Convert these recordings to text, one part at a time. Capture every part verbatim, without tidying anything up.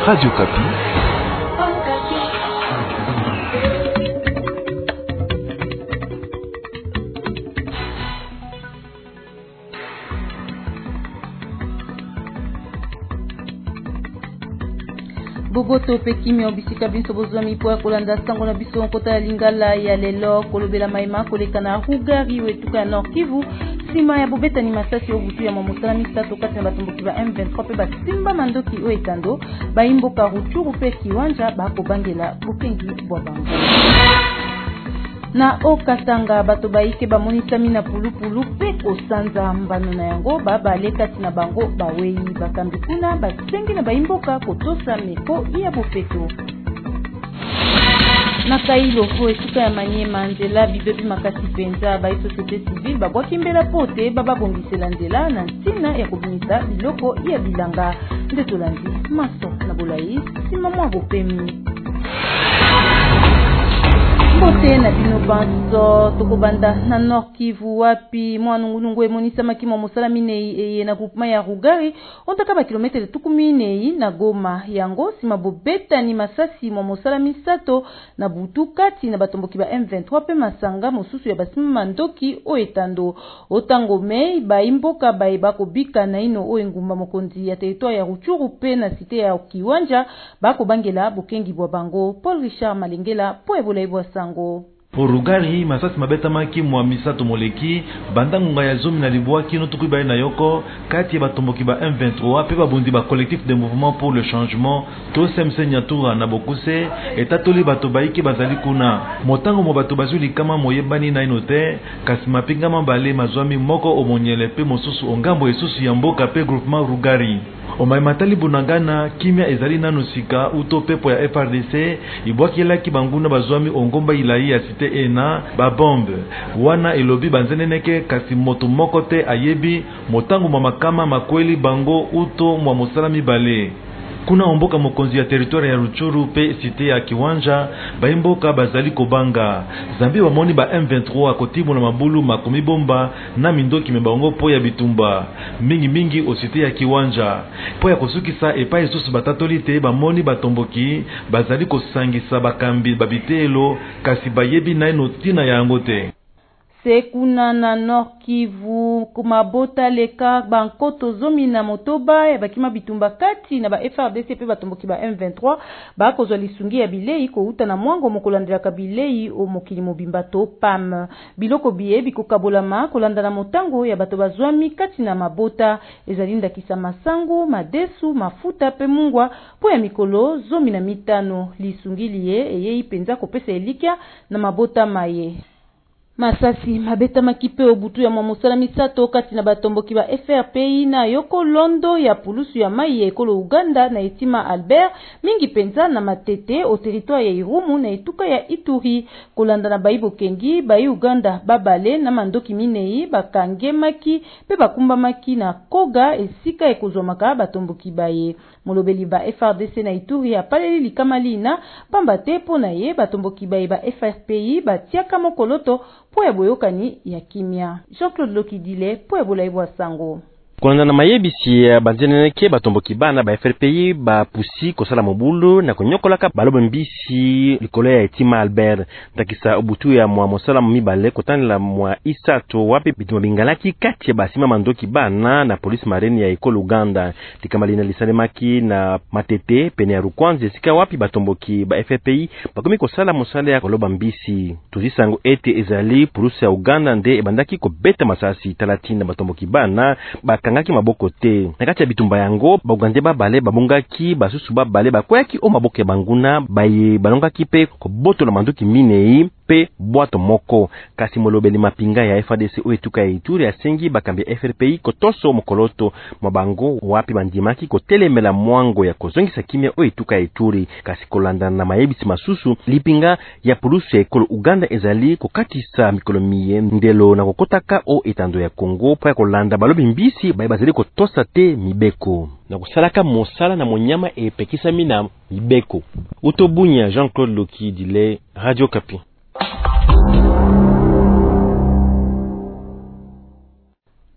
Radio Kapi. Boboto pekimi obisika biso bozwami po kolanda sango na biso nkota lingala ya lelo kolobela maima kolekana Rugari wetuka Nord Kivu sima ya bobeta ni masasi obutu ya mamosala misato kati na batomboki ba M vingt-trois pe basimba mandoki o etando baimboka Ruchuru pe Kiwanja bakobangela bukengi bwa bango. Na Okatanga bato baike bamonisami na pulupulu pe kosanza mbano na yango babale kati na bango bawei bakambi kuna basengi na baimboka kotosa meko iya bopeto. Na Kailo ho esuka ya Manyema nzela bibebi makasi penza ba société civile babwaki mbela pote baba bongisela nzela na ntina ya kobimisa biloko iya bilanga ndetolandi maso na bolai sima mwa bopemi. Bote na bino banso tokobanda na Nord Kivu wapi mwanungunungu emonisa makimo mosala minei eye na groupement ya Rugari ontaka ba kilometre tukumi minei na Goma yango sima bobeta ni masasi mwa mosala misato na butu kati na batomboki ba M vingt-trois pe masanga mosusu ya basima mandoki o etando otango mei ba imboka ba ebako bika na ino o engumba mokonzi ya territoire ya Ruchuru pe na cité ya Kiwanja bako bangela bukengi bwa bango. Paul Richard Malengela po ebola ibwa sango. Po Rugari masasi mabeta maki mwa misato moleki bandangunga ya zomi na libwa kino tukuiba na yoko kati ya batomboki ba M vingt-trois pe babundi ba collectif de mouvement pour le changement to semse nyatura na bokuse etatoli bato baiki bazali kuna motango mo bato bazuli kama moyebani na inote kasi mapinga mambale mazwami moko omonyele pe mosusu ongambo esusu ya mboka pe groupement Rugari. Omai matali bunangana kimia ezali nanu sika uto pepo ya F R D C ibwaki laki banguna bazwami ongomba ilai ya cité ena ba bombe wana elobi banzeneneke kasi moto moko te ayebi motango mamakama makweli bango uto mwa mosala mibale. Kuna omboka mokonzi ya territoire ya Ruchuru pe cité ya Kiwanja baimboka bazali kobanga zambi wamoni ba M vingt-trois kotimu na mabulu makomi bomba na mindoki mebango po ya bitumba mingi mingi o cité ya Kiwanja po ya kosukisa epa esusu batatoli te bamoni batomboki bazali kosangisa bakambi babitelo kasi bayebi na ino tina yango te. Sekuna na Nord Kivu kumabota leka bankoto zomi na motoba ya bakima bitumba kati na ba F R D C pe batomboki ba M vingt-trois bakozwa lisungi ya bilei ko uta na mwango mokolandela ka bilei o mokili mobimba to P A M biloko biye bikokabolama kolanda na motango ya bato bazwami kati na mabota ezalinda kisa masango madesu mafuta pe mungwa po ya mikolo zomi na mitano lisungi liye eye ipenza kopesa elikia na mabota maye. Masasi mabeta makipe obutu ya mamosala misato kati na batomboki ba F R P I na yoko londo ya pulusu ya mai ya ekolo Uganda na etima Albert mingi penza na matete o territoire ya Irumu na etuka ya Ituri kolanda na baibo kengi bai Uganda babale na mandoki minei bakange maki pe bakumba maki na koga esika ekozomaka batomboki baye molobeli ba F R D C na Ituri apaleli likamali na pamba te po na ye batomboki baye ba F R P I batiaka mokoloto po ya boyokani ya kimia. Jean-Claude Lokidile po ebola ibwa sango. Kolanda na mayebisi ya banzeneneke batomboki bana ba F R P I ba pusi kosala mobulu na konyokolaka balobo mbisi likolo ya etima Albert takisa obutu ya mwa mosala mibale kotanela mwa isato wapi bituma bingalaki kati ya basima mandoki bana na polisi marine ya ekolo Uganda likamali na lisalemaki na matete pene ya Rukwanzi sika wapi batomboki ba F R P I bakomi kosala mosala ya koloba mbisi tuzisango ete ezali polisi ya Uganda nde ebandaki kobeta masasi thelathini na batomboki bana ba kangaki maboko te nakati ya bitumba yango bagande babale babongaki basusu babale bakwaki o maboko ya banguna baye balongaki pe kobotola mandoki minei pe bwato moko kasi molobeli mapinga ya F A D C o etuka ya Ituri asengi bakambi ya F R P I kotoso mokoloto mabango wapi bandimaki kotelemela mwango ya kozongisa kimia o etuka ya Ituri kasi kolanda na mayebisi masusu lipinga ya pulusu ya ekolo Uganda ezali kokatisa mikolo miye ndelo na kokotaka o etando ya Kongo po ya kolanda balobi mbisi baye bazali kotosa te mibeko na kusalaka mosala na monyama epekisa mina mibeko. Utobunya Jean-Claude Lokidile, Radio Kapi.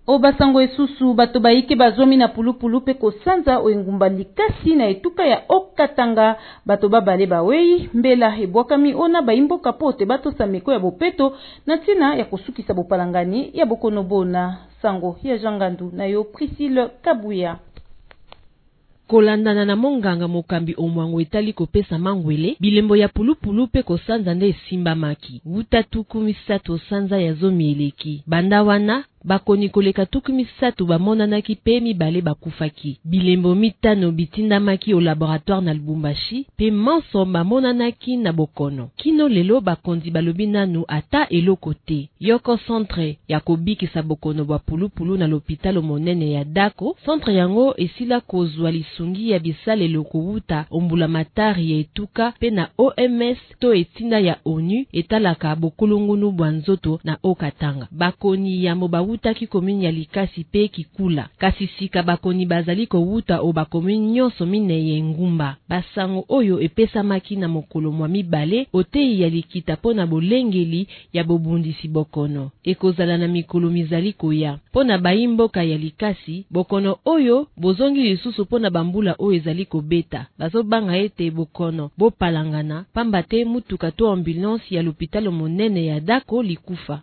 O basango esusu bato baike bazomi na pulupulu pe kosanza o engumba likasi na etuka ya Okatanga bato babale bawei mbela ebwakami ona baimboka pote bato sameko ya bopeto na tina ya kosukisa bopalangani ya bokonobona. Sango ya Jangandu na yo Priscille Kabuya. Kolandana na monganga mokambi omwango etali kopesa mangwele bilembo ya pulupulu pe kosanza nde simba maki wuta tuku misato sanza ya zomi eleki banda wana bakoni koleka tuku misato bamonanaki pe mibale bakufaki bilembo mitano bitindamaki au laboratoire na Lubumbashi pe manso bamonanaki na bokono kino lelo bakondi balobi nanu ata eloko te yoko centre ya kobikisa bokono bwa pulupulu na l'hôpital monene ya Dako centre yango esila kozwa lisungi ya bisalelo kowuta ombula matari ya etuka pe na O M S to etinda ya ONU etalaka bokulungunu bwa nzoto na Okatanga bakoni ya moba wutaki komini ya likasi pe kikula kasi sika bakoni bazali kowuta o bakomini nyonso mine ye ngumba basango oyo epesa maki na mokolo mwa mibale otei ya likita pona bolengeli ya bobundisi bokono ekozala na mikolo mizali koya pona baimboka ya likasi bokono oyo bozongi lisusu pona bambula oyo ezali kobeta bazobanga ete bokono bopalangana pamba te mutuka to ambulance ya l'hôpital monene ya Dako likufa.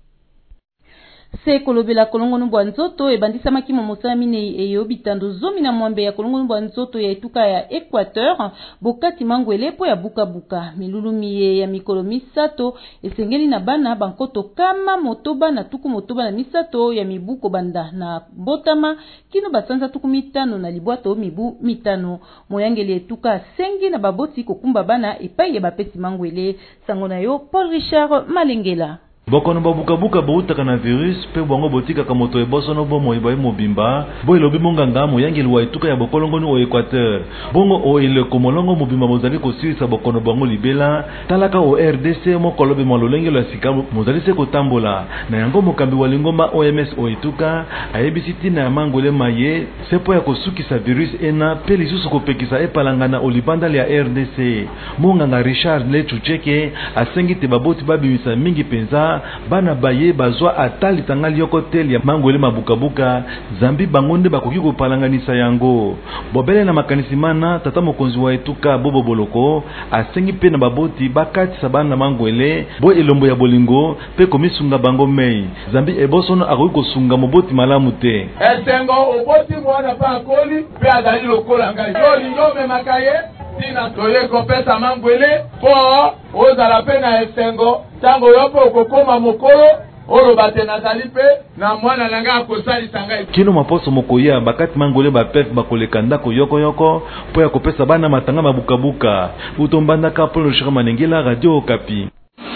Se kolobela kolongonu bwa nzoto ebandisa maki momosala mine eyo bitando zomi na mwambe ya kolongonu bwa nzoto ya etuka ya Equateur bokati mangwele po ya buka buka milulumi ya mikolo misato esengeli na bana bankoto kama motoba na tuku motoba na misato ya mibuko banda na botama kino basanza tuku mitano na libwato mibu mitano moyangeli etuka sengi na baboti kokumba bana epai ya bapesi mangwele sango na yo Paul Richard Malengela. Bokono babuka buka boutaka na virus pe bongo botika ka moto ebosono bo moyiba mobimba bo elobi monganga moyangeli wa etuka ya bokolongoni o Equateur bongo o ile komolongo mobimba mozali kosilisa bokono bango libela talaka o R D C mokolobe mololengelo ya sika mozali se kotambola na yango mokambi wa lingomba O M S o etuka ayebisi tina ya mangwele maye sepo ya kosukisa virus ena pe lisusu kopekisa epalangana o libanda ya R D C monganga Richard Lechucheke asengi te baboti babimisa mingi penza bana baye bazwa atali tangali yoko teli ya mangwele mabukabuka zambi bangonde bakoki kopalanganisa yango bobele na makanisi mana tata mokonzi wa etuka Bobo Boloko asengi pe na baboti bakati sabana na mangwele bo elombo ya bolingo pe komisunga bango mei zambi ebosono akoki kosunga moboti malamu te esengo oboti mwana pa akoli pe azali lokola ngai joli njome makaye tina toye kopesa mangwele po ozala pe na esengo tango yopo okokoma mokolo olo bate nazali pe na mwana nanga akosalisa ngai kino maposo mokoya bakati mangwele bapef bakoleka ndako yoko yoko po ya kopesa bana matanga mabukabuka utombandaka Paul Richard Malengela Radio Okapi.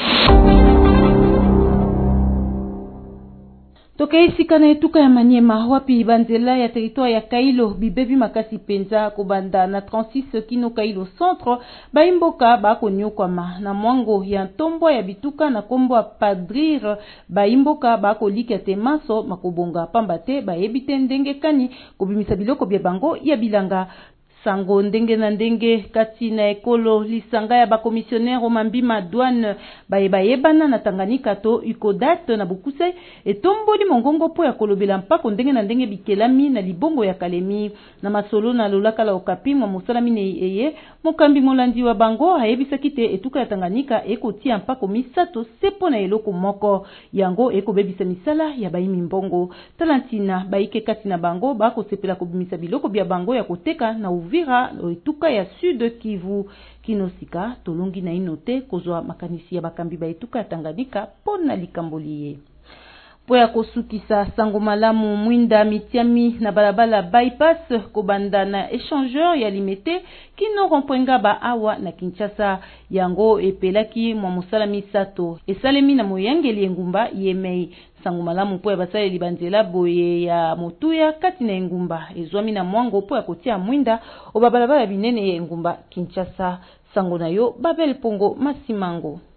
Toka isika na etuka ya Maniema wapi banzela ya territoire ya Kailo bibebi makasi penza kobanda na trente-six kino Kailo centre baimboka bakonyokwama na mwango ya ntombo ya bituka na kombo padrir baimboka bakolika te maso makobonga pamba te bayebite ndenge kani kobimisa biloko bya bango ya bilanga sango ndenge na ndenge kati na ekolo lisanga ya bakomissionnaire o mambima douane bayeba yebana na Tanganyika to Ukodat na Bukuse etomboli mongongo po ya kolobela mpako ndenge na ndenge bikelami na libongo ya Kalemi na masolo na lolaka la Okapi mwa mosala mine eye mokambi molandi wa bango ayebisaki te etuka ya Tanganyika ekotia mpako misato sepo na eloko moko yango ekobebisa misala ya bayimi mbongo talantina baike kati na bango bakosepela kobimisa biloko bya bango ya koteka na Uvira etuka ya Sud Kivu kinosika tolongi na inote kozwa makanisi ya bakambi ba etuka ya Tanganyika pona likamboliye po ya kosukisa sango malamu mwinda mitiami na balabala bypass kobanda na échangeur ya limete kino rompwenga ba awa na Kinshasa yango epelaki mwa mosala misato esalemi na moyangeli engumba yemei sango malamu po ya basale libanzela boye ya motuya kati na engumba ezwami na mwango po ya kotia mwinda oba balabala binene ya engumba Kinshasa sango na yo Babel Pongo Masimango.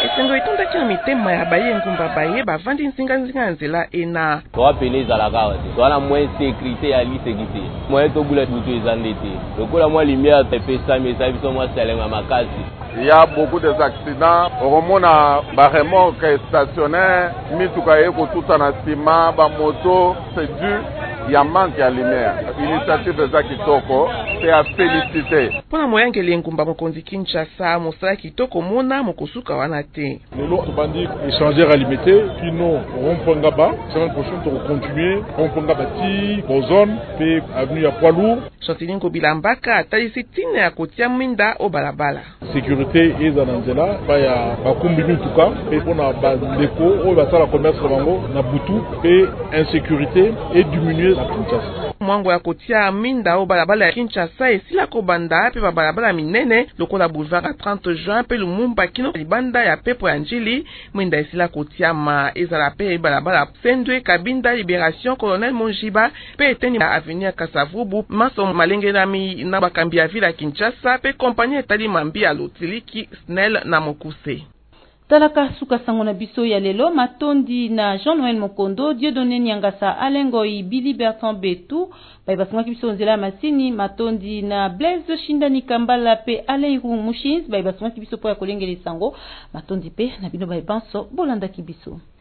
esengo etondaki na mitema ya baye ngumba baye bavandi nzinga-nzinga nzela ena toapele ezalaka te toana moins sécurité ya lisekite moye tobula butu eza nde te lokola mwa lumière epesami eza biso mwa selenga makasi. Il y a beaucoup d'accidents. Au moment ba remorque stationnaire, mituka eko tout en ciment, ba moto, c'est dû. Il y a manque de lumière. L'initiative de Zaki Toko, c'est à féliciter. Pona moyangeli ngumba mokonzi Kinshasa, mosala kitoko mona mokosuka wana te. Lelo tobandi échanger à limiter, kino rond-point Ngaba, semaine prochaine on va continuer, rond-point Ngaba ti, Bozone, puis avenue à poids lourd. Chantilly Ngobilambaka atalisi tina ya kotia mwinda o balabala. Sécurité eza na nzela, ba ya bakumbi mituka, pe pona ba ndeko o basala commerce bango na butu, pe insécurité et diminuer la Kinshasa. Mwango ya kotia minda o balabala ya Kinshasa esila kobanda pe ba balabala minene lokola boulevard à trente juin pe Lumumba kino libanda ya pepo ya njili mwinda esila kotia ma ezala pe balabala Sendwe Kabinda Libération Colonel Monjiba pe eteni ya avenue Kasavubu maso malenge na mi na bakambi ya ville ya Kinshasa pe kompagnie etali mambi ya Lotiliki Snell na Mokuse. Talaka suka sango na biso ya lelo matondi na Jean-Noël Mokondo Dieudonné Nyangasa Alengoi Billy Bertrand Betu bai basunga kibiso nzela masini matondi na Blaise Shindani Kambala pe Aleiru Mushins bai basunga kibiso po ya kolengele sango matondi pe na bino bai banso bolanda kibiso.